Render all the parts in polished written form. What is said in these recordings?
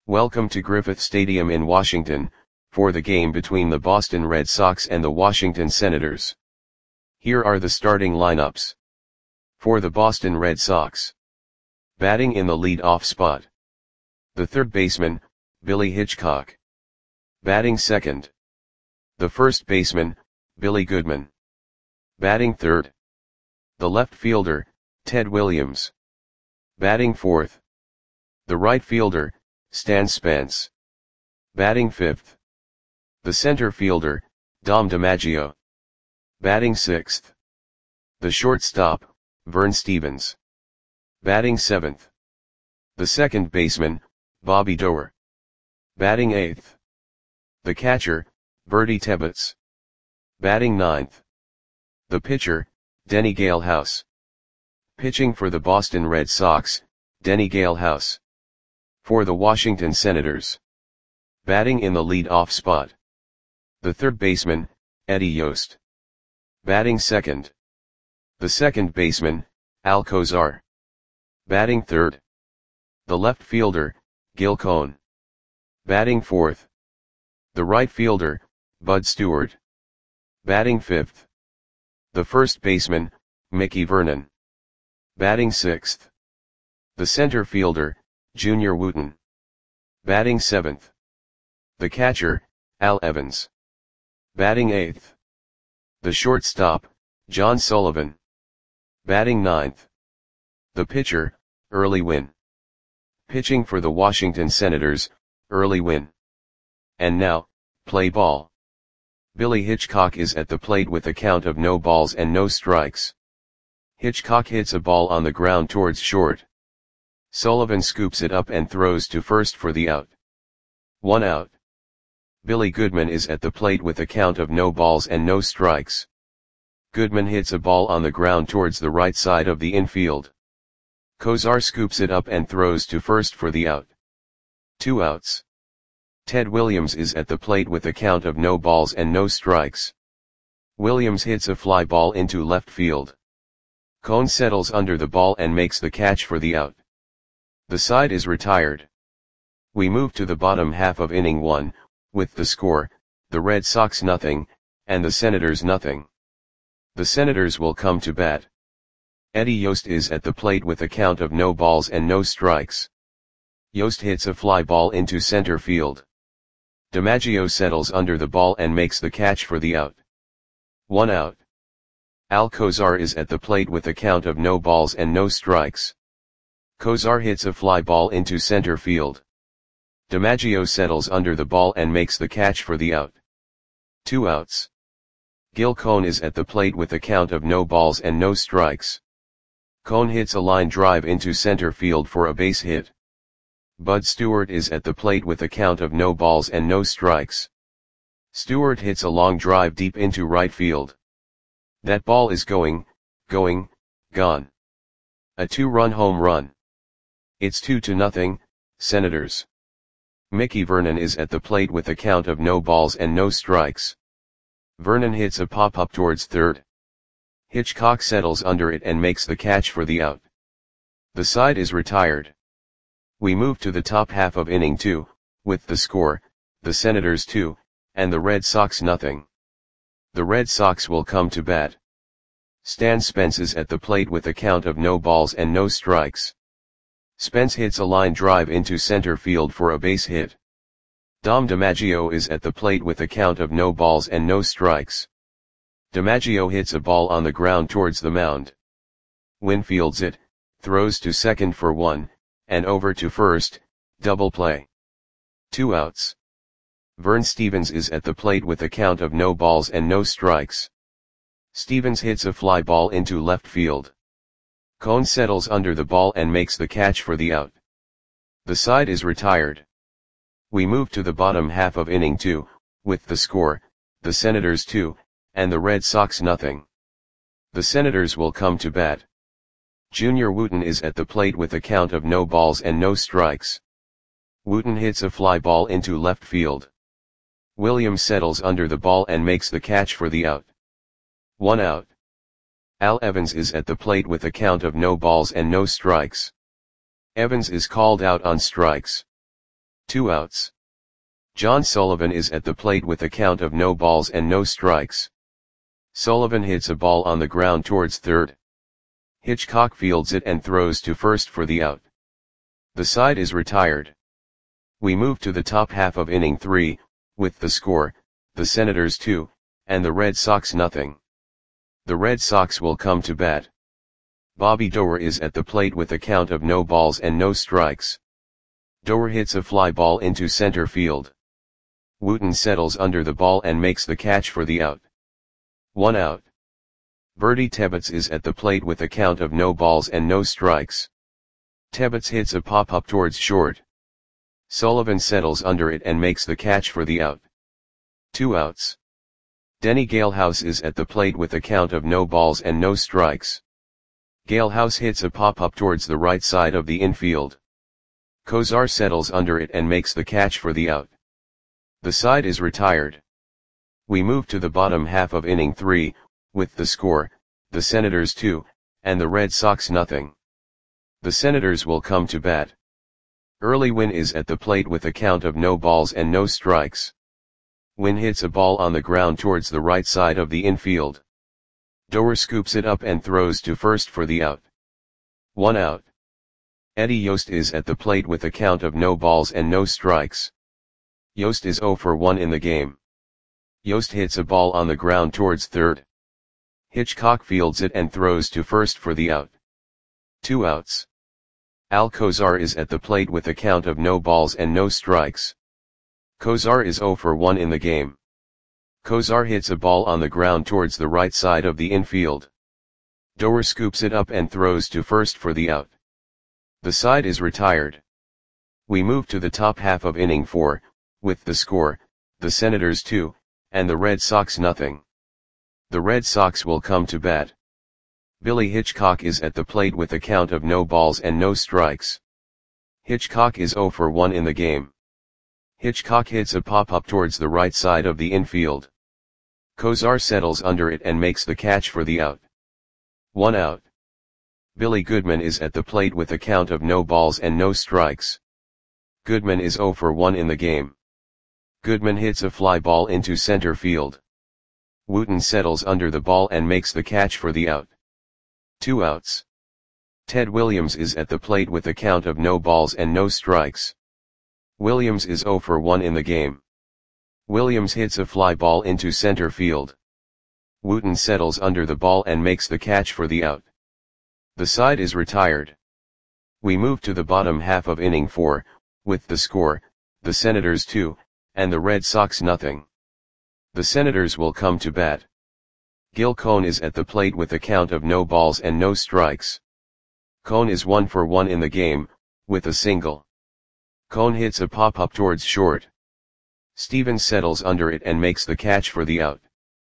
Welcome to Griffith Stadium in Washington, for the game between the Boston Red Sox and the Washington Senators. Here are the starting lineups. For the Boston Red Sox. Batting in the lead-off spot. The third baseman, Billy Hitchcock. Batting second. The first baseman, Billy Goodman. Batting third. The left fielder, Ted Williams. Batting fourth. The right fielder, Stan Spence. Batting fifth. The center fielder, Dom DiMaggio. Batting sixth. The shortstop, Vern Stephens. Batting seventh. The second baseman, Bobby Doerr. Batting eighth. The catcher, Bertie Tebbetts. Batting ninth. The pitcher, Denny Galehouse. Pitching for the Boston Red Sox, Denny Galehouse. For the Washington Senators. Batting in the lead-off spot. The third baseman, Eddie Yost. Batting second. The second baseman, Al Cozart. Batting third. The left fielder, Gil Cohn. Batting fourth. The right fielder, Bud Stewart. Batting fifth. The first baseman, Mickey Vernon. Batting sixth. The center fielder, Junior Wooten. Batting seventh. The catcher, Al Evans. Batting eighth. The shortstop, John Sullivan. Batting ninth. The pitcher, Early Wynn. Pitching for the Washington Senators, Early Wynn. And now, play ball. Billy Hitchcock is at the plate with a count of no balls and no strikes. Hitchcock hits a ball on the ground towards short. Sullivan scoops it up and throws to first for the out. 1 out. Billy Goodman is at the plate with a count of no balls and no strikes. Goodman hits a ball on the ground towards the right side of the infield. Cozart scoops it up and throws to first for the out. 2 outs. Ted Williams is at the plate with a count of no balls and no strikes. Williams hits a fly ball into left field. Cohn settles under the ball and makes the catch for the out. The side is retired. We move to the bottom half of inning 1, with the score, the Red Sox nothing, and the Senators nothing. The Senators will come to bat. Eddie Yost is at the plate with a count of no balls and no strikes. Yost hits a fly ball into center field. DiMaggio settles under the ball and makes the catch for the out. 1 out. Al Cozart is at the plate with a count of no balls and no strikes. Cozart hits a fly ball into center field. DiMaggio settles under the ball and makes the catch for the out. 2 outs. Gil Cohn is at the plate with a count of no balls and no strikes. Cohn hits a line drive into center field for a base hit. Bud Stewart is at the plate with a count of no balls and no strikes. Stewart hits a long drive deep into right field. That ball is gone. A 2-run home run. It's 2-0, Senators. Mickey Vernon is at the plate with a count of no balls and no strikes. Vernon hits a pop-up towards third. Hitchcock settles under it and makes the catch for the out. The side is retired. We move to the top half of inning 2, with the score, the Senators 2, and the Red Sox nothing. The Red Sox will come to bat. Stan Spence is at the plate with a count of no balls and no strikes. Spence hits a line drive into center field for a base hit. Dom DiMaggio is at the plate with a count of no balls and no strikes. DiMaggio hits a ball on the ground towards the mound. Wynn fields it, throws to second for 1, and over to first, double play. 2 outs. Vern Stephens is at the plate with a count of no balls and no strikes. Stephens hits a fly ball into left field. Cohn settles under the ball and makes the catch for the out. The side is retired. We move to the bottom half of inning 2, with the score, the Senators 2, and the Red Sox nothing. The Senators will come to bat. Junior Wooten is at the plate with a count of no balls and no strikes. Wooten hits a fly ball into left field. Williams settles under the ball and makes the catch for the out. 1 out. Al Evans is at the plate with a count of no balls and no strikes. Evans is called out on strikes. 2 outs. John Sullivan is at the plate with a count of no balls and no strikes. Sullivan hits a ball on the ground towards third. Hitchcock fields it and throws to first for the out. The side is retired. We move to the top half of inning 3, with the score, the Senators 2, and the Red Sox nothing. The Red Sox will come to bat. Bobby Doerr is at the plate with a count of no balls and no strikes. Doerr hits a fly ball into center field. Wooten settles under the ball and makes the catch for the out. 1 out. Bertie Tebbetts is at the plate with a count of no balls and no strikes. Tebbetts hits a pop-up towards short. Sullivan settles under it and makes the catch for the out. 2 outs. Denny Galehouse is at the plate with a count of no balls and no strikes. Galehouse hits a pop-up towards the right side of the infield. Kozar settles under it and makes the catch for the out. The side is retired. We move to the bottom half of inning 3, with the score, the Senators 2, and the Red Sox nothing. The Senators will come to bat. Early Wynn is at the plate with a count of no balls and no strikes. Wynn hits a ball on the ground towards the right side of the infield. Doerr scoops it up and throws to first for the out. 1 out. Eddie Yost is at the plate with a count of no balls and no strikes. Yost is 0 for 1 in the game. Yost hits a ball on the ground towards third. Hitchcock fields it and throws to first for the out. 2 outs. Al Kozar is at the plate with a count of no balls and no strikes. Kozar is 0 for 1 in the game. Kozar hits a ball on the ground towards the right side of the infield. Doerr scoops it up and throws to first for the out. The side is retired. We move to the top half of inning 4, with the score, the Senators 2, and the Red Sox nothing. The Red Sox will come to bat. Billy Hitchcock is at the plate with a count of no balls and no strikes. Hitchcock is 0 for 1 in the game. Hitchcock hits a pop-up towards the right side of the infield. Kozar settles under it and makes the catch for the out. 1 out. Billy Goodman is at the plate with a count of no balls and no strikes. Goodman is 0 for 1 in the game. Goodman hits a fly ball into center field. Wooten settles under the ball and makes the catch for the out. 2 outs. Ted Williams is at the plate with a count of no balls and no strikes. Williams is 0 for 1 in the game. Williams hits a fly ball into center field. Wooten settles under the ball and makes the catch for the out. The side is retired. We move to the bottom half of inning 4, with the score, the Senators 2, and the Red Sox nothing. The Senators will come to bat. Gil Cohn is at the plate with a count of no balls and no strikes. Cohn is 1 for 1 in the game, with a single. Cohn hits a pop-up towards short. Stevens settles under it and makes the catch for the out.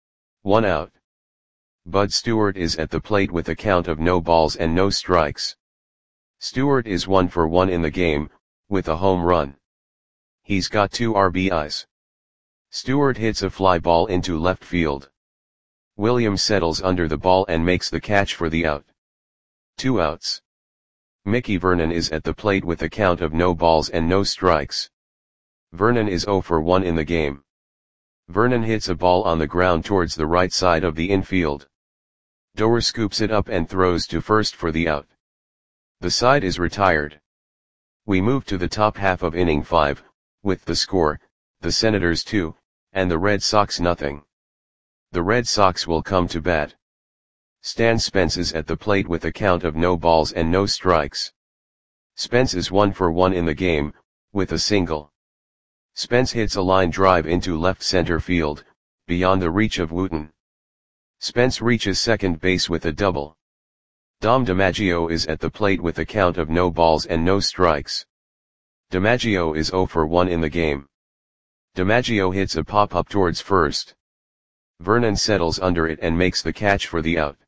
1 out. Bud Stewart is at the plate with a count of no balls and no strikes. Stewart is 1 for 1 in the game, with a home run. He's got 2 RBIs. Stewart hits a fly ball into left field. Williams settles under the ball and makes the catch for the out. 2 outs. Mickey Vernon is at the plate with a count of no balls and no strikes. Vernon is 0 for 1 in the game. Vernon hits a ball on the ground towards the right side of the infield. Doerr scoops it up and throws to first for the out. The side is retired. We move to the top half of inning 5, with the score, the Senators 2, and the Red Sox nothing. The Red Sox will come to bat. Stan Spence is at the plate with a count of no balls and no strikes. Spence is 1 for 1 in the game, with a single. Spence hits a line drive into left center field, beyond the reach of Wooten. Spence reaches second base with a double. Dom DiMaggio is at the plate with a count of no balls and no strikes. DiMaggio is 0 for 1 in the game. DiMaggio hits a pop-up towards first. Vernon settles under it and makes the catch for the out.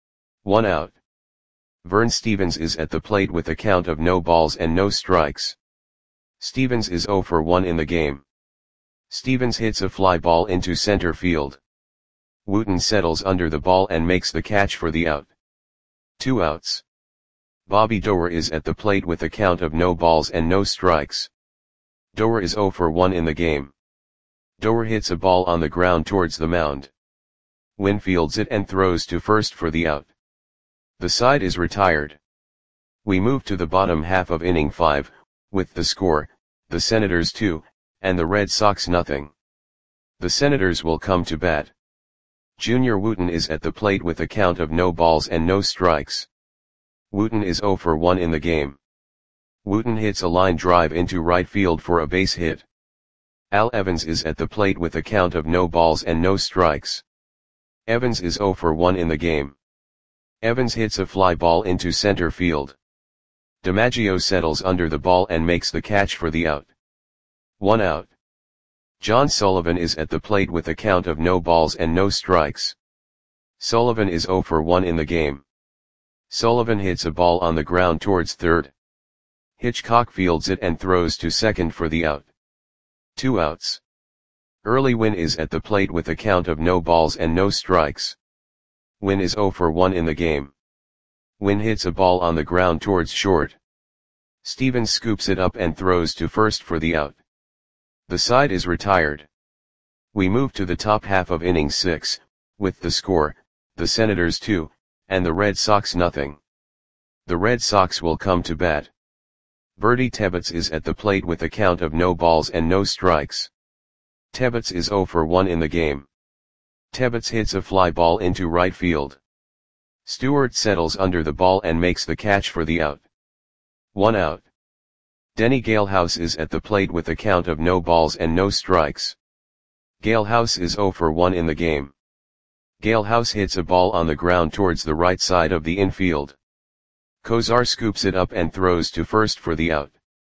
1 out. Vern Stevens is at the plate with a count of no balls and no strikes. Stevens is 0 for 1 in the game. Stevens hits a fly ball into center field. Wooten settles under the ball and makes the catch for the out. 2 outs. Bobby Doerr is at the plate with a count of no balls and no strikes. Doer is 0 for 1 in the game. Doer hits a ball on the ground towards the mound. Win fields it and throws to first for the out. The side is retired. We move to the bottom half of inning 5, with the score, the Senators 2, and the Red Sox nothing. The Senators will come to bat. Junior Wooten is at the plate with a count of no balls and no strikes. Wooten is 0 for 1 in the game. Wooten hits a line drive into right field for a base hit. Al Evans is at the plate with a count of no balls and no strikes. Evans is 0 for 1 in the game. Evans hits a fly ball into center field. DiMaggio settles under the ball and makes the catch for the out. 1 out. John Sullivan is at the plate with a count of no balls and no strikes. Sullivan is 0 for 1 in the game. Sullivan hits a ball on the ground towards third. Hitchcock fields it and throws to second for the out. 2 outs. Early Wynn is at the plate with a count of no balls and no strikes. Wynn is 0 for 1 in the game. Wynn hits a ball on the ground towards short. Stevens scoops it up and throws to first for the out. The side is retired. We move to the top half of inning 6, with the score, the Senators 2, and the Red Sox nothing. The Red Sox will come to bat. Bertie Tebbetts is at the plate with a count of no balls and no strikes. Tebbetts is 0 for 1 in the game. Tebbetts hits a fly ball into right field. Stewart settles under the ball and makes the catch for the out. 1 out. Denny Galehouse is at the plate with a count of no balls and no strikes. Galehouse is 0 for 1 in the game. Galehouse hits a ball on the ground towards the right side of the infield. Kozar scoops it up and throws to first for the out.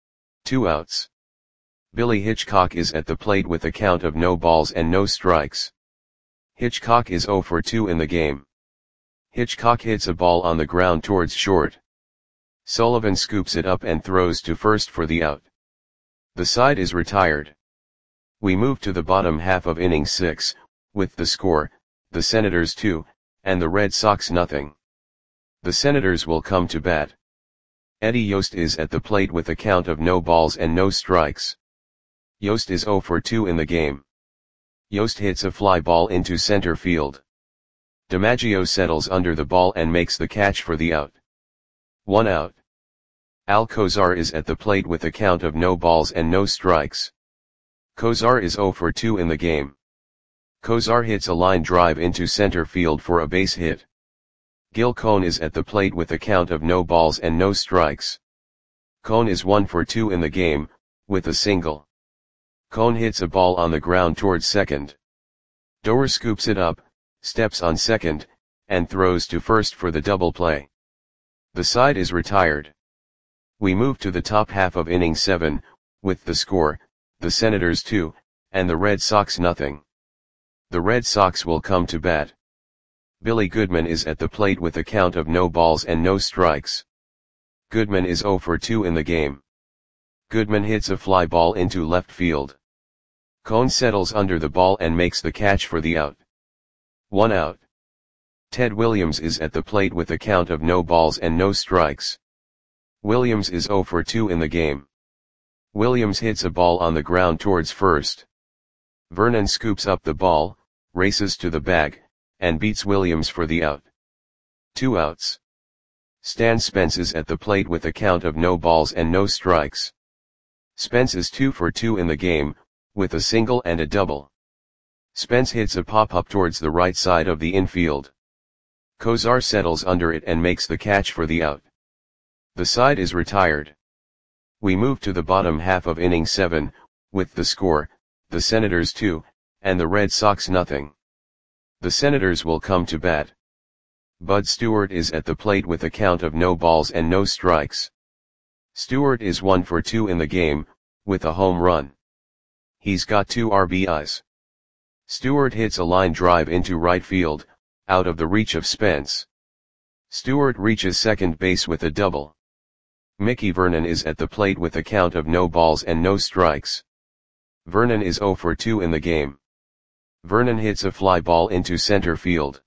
2 outs. Billy Hitchcock is at the plate with a count of no balls and no strikes. Hitchcock is 0 for 2 in the game. Hitchcock hits a ball on the ground towards short. Sullivan scoops it up and throws to first for the out. The side is retired. We move to the bottom half of inning 6, with the score, the Senators 2, and the Red Sox nothing. The Senators will come to bat. Eddie Yost is at the plate with a count of no balls and no strikes. Yost is 0 for 2 in the game. Yost hits a fly ball into center field. DiMaggio settles under the ball and makes the catch for the out. 1 out. Al Kozar is at the plate with a count of no balls and no strikes. Kozar is 0 for 2 in the game. Kozar hits a line drive into center field for a base hit. Gil Cone is at the plate with a count of no balls and no strikes. Cone is 1 for 2 in the game, with a single. Cone hits a ball on the ground towards second. Doer scoops it up, steps on second, and throws to first for the double play. The side is retired. We move to the top half of inning 7, with the score, the Senators 2, and the Red Sox nothing. The Red Sox will come to bat. Billy Goodman is at the plate with a count of no balls and no strikes. Goodman is 0 for 2 in the game. Goodman hits a fly ball into left field. Cone settles under the ball and makes the catch for the out. 1 out. Ted Williams is at the plate with a count of no balls and no strikes. Williams is 0 for 2 in the game. Williams hits a ball on the ground towards first. Vernon scoops up the ball, races to the bag, and beats Williams for the out. 2 outs. Stan Spence is at the plate with a count of no balls and no strikes. Spence is 2 for 2 in the game, with a single and a double. Spence hits a pop-up towards the right side of the infield. Kozar settles under it and makes the catch for the out. The side is retired. We move to the bottom half of inning 7, with the score, the Senators 2, and the Red Sox nothing. The Senators will come to bat. Bud Stewart is at the plate with a count of no balls and no strikes. Stewart is 1 for 2 in the game, with a home run. He's got 2 RBIs. Stewart hits a line drive into right field, out of the reach of Spence. Stewart reaches second base with a double. Mickey Vernon is at the plate with a count of no balls and no strikes. Vernon is 0 for 2 in the game. Vernon hits a fly ball into center field.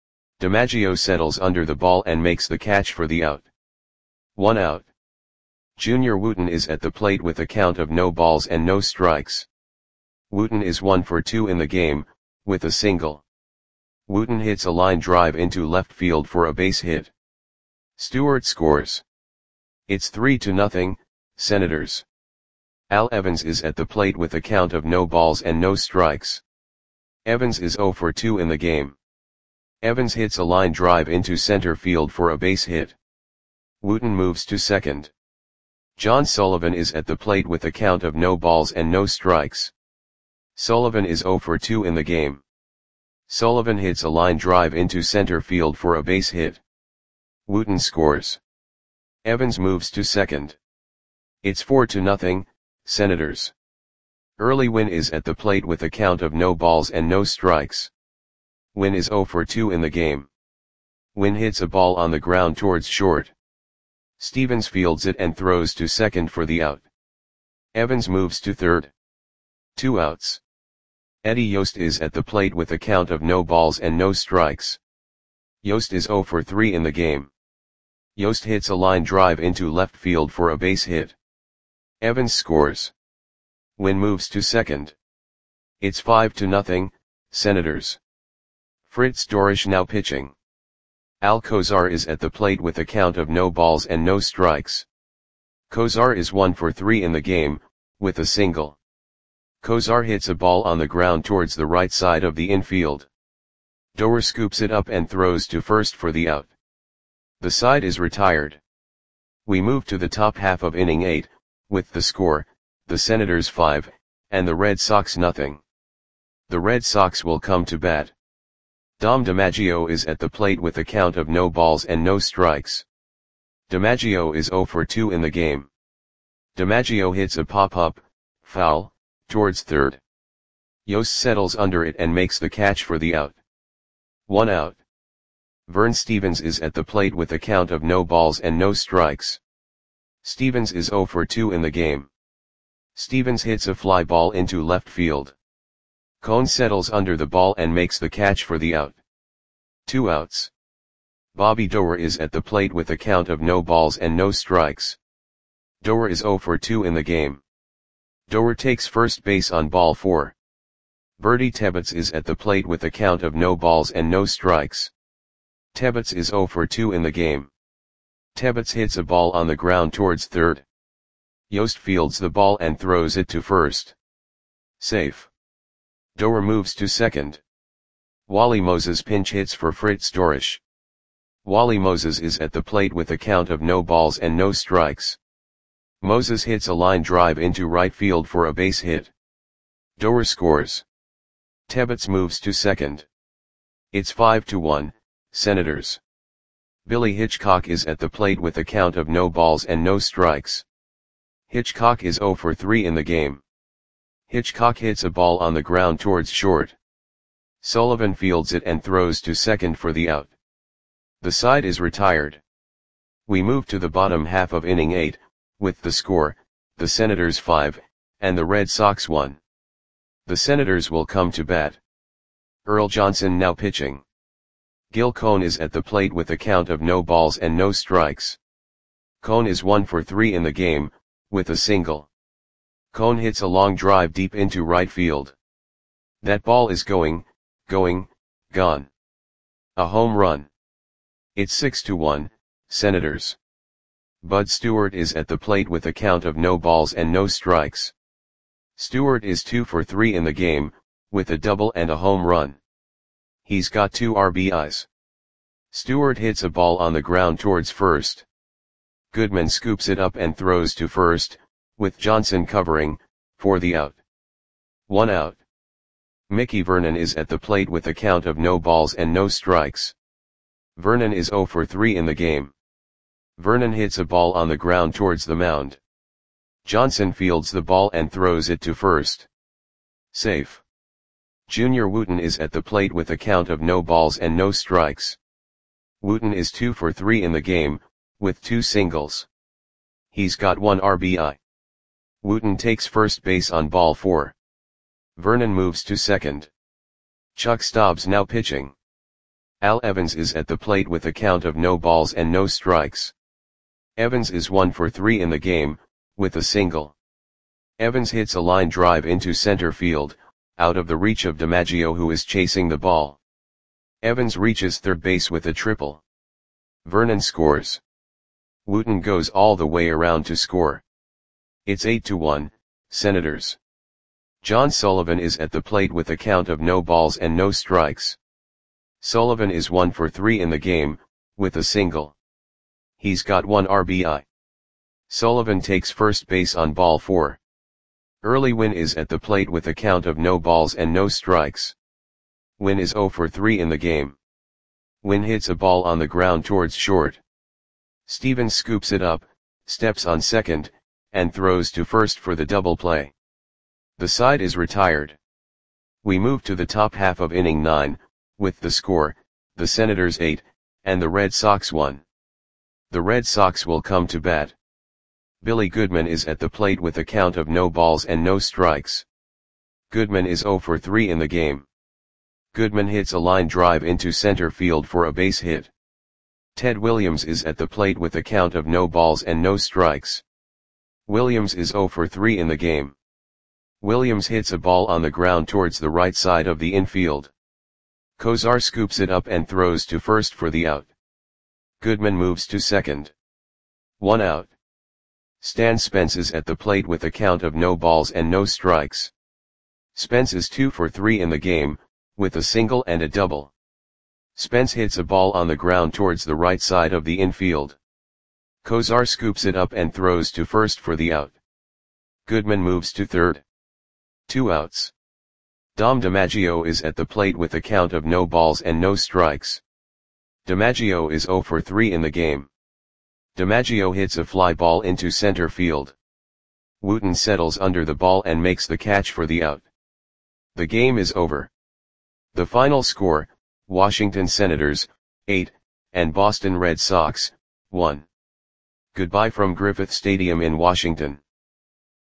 DiMaggio settles under the ball and makes the catch for the out. 1 out. Junior Wooten is at the plate with a count of no balls and no strikes. Wooten is 1 for 2 in the game, with a single. Wooten hits a line drive into left field for a base hit. Stewart scores. It's 3-0, Senators. Al Evans is at the plate with a count of no balls and no strikes. Evans is 0 for 2 in the game. Evans hits a line drive into center field for a base hit. Wooten moves to second. John Sullivan is at the plate with a count of no balls and no strikes. Sullivan is 0 for 2 in the game. Sullivan hits a line drive into center field for a base hit. Wooten scores. Evans moves to second. It's 4-0, Senators. Early Wynn is at the plate with a count of no balls and no strikes. Wynn is 0 for 2 in the game. Wynn hits a ball on the ground towards short. Stevens fields it and throws to second for the out. Evans moves to third. 2 outs. Eddie Yost is at the plate with a count of no balls and no strikes. Yost is 0 for 3 in the game. Yost hits a line drive into left field for a base hit. Evans scores. Wynn moves to second. It's 5-0, Senators. Fritz Dorisch now pitching. Al Kozar is at the plate with a count of no balls and no strikes. Kozar is 1 for 3 in the game, with a single. Kozar hits a ball on the ground towards the right side of the infield. Doer scoops it up and throws to first for the out. The side is retired. We move to the top half of inning 8, with the score, the Senators 5, and the Red Sox 0. The Red Sox will come to bat. Dom DiMaggio is at the plate with a count of no balls and no strikes. DiMaggio is 0 for 2 in the game. DiMaggio hits a pop-up, foul, towards third. Yost settles under it and makes the catch for the out. 1 out. Vern Stevens is at the plate with a count of no balls and no strikes. Stevens is 0 for 2 in the game. Stevens hits a fly ball into left field. Cone settles under the ball and makes the catch for the out. 2 outs. Bobby Doer is at the plate with a count of no balls and no strikes. Doer is 0 for 2 in the game. Doer takes first base on ball 4. Bertie Tebbets is at the plate with a count of no balls and no strikes. Tebbets is 0 for 2 in the game. Tebbets hits a ball on the ground towards third. Yost fields the ball and throws it to first. Safe. Doer moves to second. Wally Moses pinch hits for Fritz Dorisch. Wally Moses is at the plate with a count of no balls and no strikes. Moses hits a line drive into right field for a base hit. Doer scores. Tebbets moves to second. It's 5-1, Senators. Billy Hitchcock is at the plate with a count of no balls and no strikes. Hitchcock is 0 for 3 in the game. Hitchcock hits a ball on the ground towards short. Sullivan fields it and throws to second for the out. The side is retired. We move to the bottom half of inning 8, with the score, the Senators 5, and the Red Sox 1. The Senators will come to bat. Earl Johnson now pitching. Gil Cone is at the plate with a count of no balls and no strikes. Cone is 1 for 3 in the game, with a single. Cone hits a long drive deep into right field. That ball is gone. A home run. It's 6-1, Senators. Bud Stewart is at the plate with a count of no balls and no strikes. Stewart is 2 for 3 in the game, with a double and a home run. He's got 2 RBIs. Stewart hits a ball on the ground towards first. Goodman scoops it up and throws to first, with Johnson covering, for the out. 1 out. Mickey Vernon is at the plate with a count of no balls and no strikes. Vernon is 0 for 3 in the game. Vernon hits a ball on the ground towards the mound. Johnson fields the ball and throws it to first. Safe. Junior Wooten is at the plate with a count of no balls and no strikes. Wooten is 2 for 3 in the game, with 2 singles. He's got 1 RBI. Wooten takes first base on ball 4. Vernon moves to second. Chuck Stobbs now pitching. Al Evans is at the plate with a count of no balls and no strikes. Evans is 1 for 3 in the game, with a single. Evans hits a line drive into center field, out of the reach of DiMaggio who is chasing the ball. Evans reaches third base with a triple. Vernon scores. Wooten goes all the way around to score. It's 8-1, Senators. John Sullivan is at the plate with a count of no balls and no strikes. Sullivan is 1 for 3 in the game, with a single. He's got 1 RBI. Sullivan takes first base on ball 4. Early Wynn is at the plate with a count of no balls and no strikes. Wynn is 0 for 3 in the game. Wynn hits a ball on the ground towards short. Stevens scoops it up, steps on second, and throws to first for the double play. The side is retired. We move to the top half of inning 9, with the score, the Senators 8, and the Red Sox 1. The Red Sox will come to bat. Billy Goodman is at the plate with a count of no balls and no strikes. Goodman is 0 for 3 in the game. Goodman hits a line drive into center field for a base hit. Ted Williams is at the plate with a count of no balls and no strikes. Williams is 0 for 3 in the game. Williams hits a ball on the ground towards the right side of the infield. Kozar scoops it up and throws to first for the out. Goodman moves to second. 1 out. Stan Spence is at the plate with a count of no balls and no strikes. Spence is 2 for 3 in the game, with a single and a double. Spence hits a ball on the ground towards the right side of the infield. Kozar scoops it up and throws to first for the out. Goodman moves to third. 2 outs. Dom DiMaggio is at the plate with a count of no balls and no strikes. DiMaggio is 0 for 3 in the game. DiMaggio hits a fly ball into center field. Wooten settles under the ball and makes the catch for the out. The game is over. The final score, Washington Senators, 8, and Boston Red Sox, 1. Goodbye from Griffith Stadium in Washington.